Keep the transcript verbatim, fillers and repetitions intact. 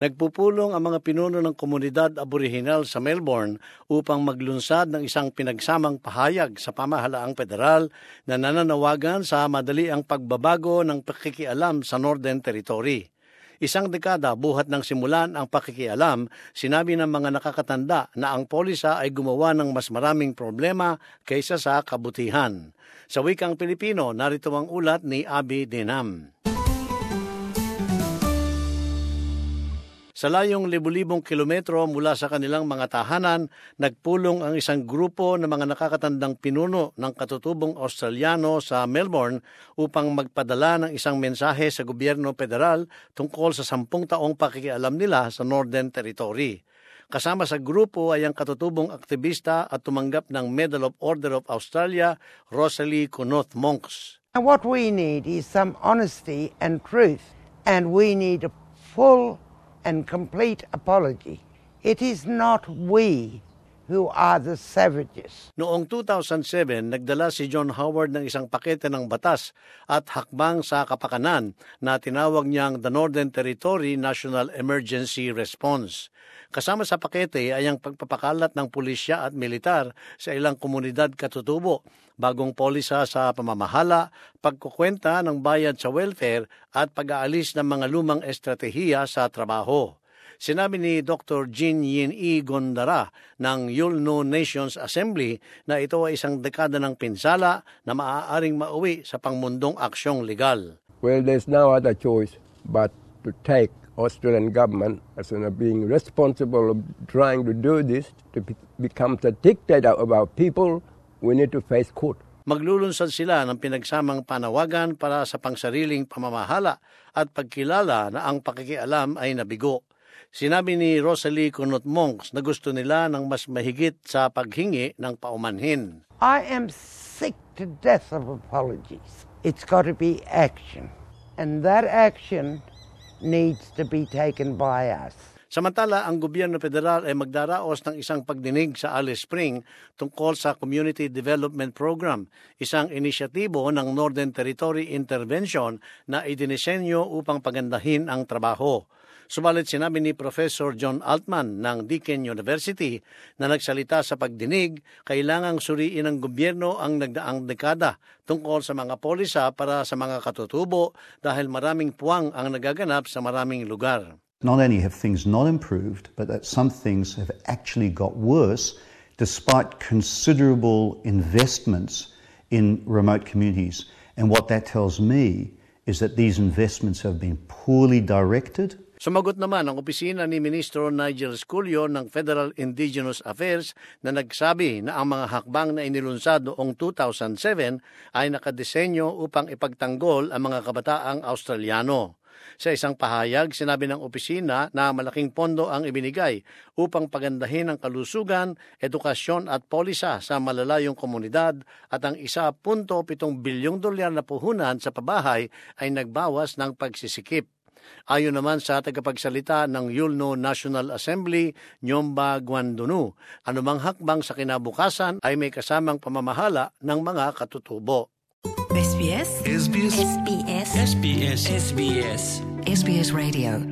Nagpupulong ang mga pinuno ng komunidad aborihinal sa Melbourne upang maglunsad ng isang pinagsamang pahayag sa pamahalaang federal na nananawagan sa madaliang pagbabago ng pakikialam sa Northern Territory. Isang dekada buhat ng simulan ang pakikialam, sinabi ng mga nakakatanda na ang polisa ay gumawa ng mas maraming problema kaysa sa kabutihan. Sa wikang Pilipino, narito ang ulat ni Abby Dinam. Sa layong libu-libong kilometro mula sa kanilang mga tahanan, nagpulong ang isang grupo ng mga nakakatandang pinuno ng katutubong Australiano sa Melbourne upang magpadala ng isang mensahe sa gobyerno federal tungkol sa sampung taong pakikialam nila sa Northern Territory. Kasama sa grupo ay ang katutubong aktivista at tumanggap ng Medal of Order of Australia, Rosalie Kunoth Monks. And what we need is some honesty and truth, and we need a full and complete apology. It is not we who are the savages. Noong two thousand seven, nagdala si John Howard ng isang pakete ng batas at hakbang sa kapakanan na tinawag niyang the Northern Territory National Emergency Response. Kasama sa pakete ay ang pagpapakalat ng pulisya at militar sa ilang komunidad katutubo, bagong polisa sa pamamahala, pagkukwenta ng bayad sa welfare at pag-aalis ng mga lumang estratehiya sa trabaho. Sinabi ni Doctor Jean Yin E. Gondara ng Yolno Nations Assembly na ito ay isang dekada ng pinsala na maaaring mauwi sa pangmundong aksyong legal. Well, there's no other choice but to take Australian government as in being responsible of trying to do this, to be, become the dictator of our people. We need to face court. Maglulunsad sila ng pinagsamang panawagan para sa pangsariling pamamahala at pagkilala na ang pakikialam ay nabigo. Sinabi ni Rosalie Kunoth Monks na gusto nila ng mas mahigit sa paghingi ng paumanhin. I am sick to death of apologies. It's got to be action. And that action needs to be taken by us. Samantala, ang gobyerno federal ay magdaraos ng isang pagdinig sa Alice Springs tungkol sa Community Development Program, isang inisyatibo ng Northern Territory Intervention na idinisenyo upang pagandahin ang trabaho. Subalit sinabi ni Professor John Altman ng Deakin University na nagsalita sa pagdinig, kailangang suriin ng gobyerno ang nagdaang dekada tungkol sa mga polisa para sa mga katutubo dahil maraming puwang ang nagaganap sa maraming lugar. Not only have things not improved, but that some things have actually got worse despite considerable investments in remote communities. And what that tells me is that these investments have been poorly directed. Sumagot naman ang opisina ni Ministro Nigel Sculio ng Federal Indigenous Affairs na nagsabi na ang mga hakbang na inilunsad noong two thousand seven ay nakadesenyo upang ipagtanggol ang mga kabataang Australiano. Sa isang pahayag, sinabi ng opisina na malaking pondo ang ibinigay upang pagandahin ang kalusugan, edukasyon at polisa sa malalayong komunidad at ang one point seven bilyong dolyar na puhunan sa pabahay ay nagbawas ng pagsisikip. Ayon naman sa tagapagsalita ng Yolno National Assembly, Nyomba Guandunu, anumang hakbang sa kinabukasan ay may kasamang pamamahala ng mga katutubo. S B S? S B S? S B S? S B S? S B S? S B S Radio.